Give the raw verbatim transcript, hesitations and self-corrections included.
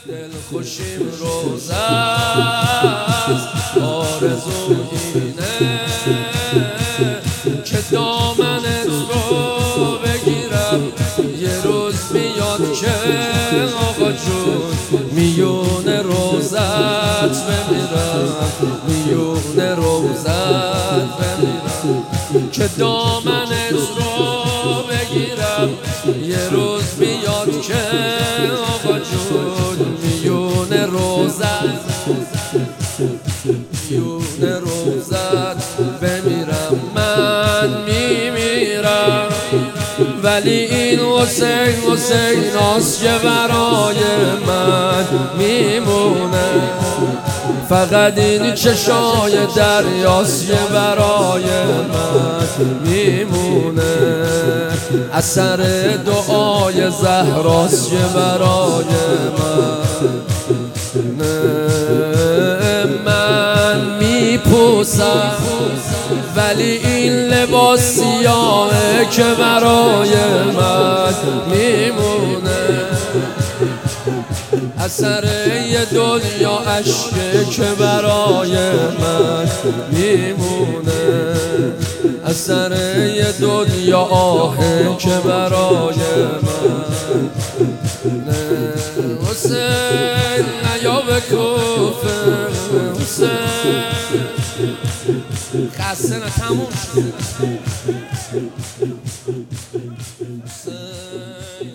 دل خوشیم روزه است، آرزو اینه که دامنت رو بگیرم. یه روز میاد که آقا جون میون روزت بمیرم، میون روزت بمیرم که دامنت رو بگیرم. یه روز میاد که آقا جون میون روزت میون روزت بمیرم. من میمیرم ولی این حسین حسین هاست که برای من میمونه. فقط این چشای دریاست که برای من میمونه. اثر دعای زهراست که برای من. من میپوسم ولی این لباس سیاهه که برای من میمونه. اثر یه دنیا عشقه که برای من میمونه. اثر یه دنیا آهه که برای من. حسین نیا به کوفه، حسین خسته نه تموم شد. حسین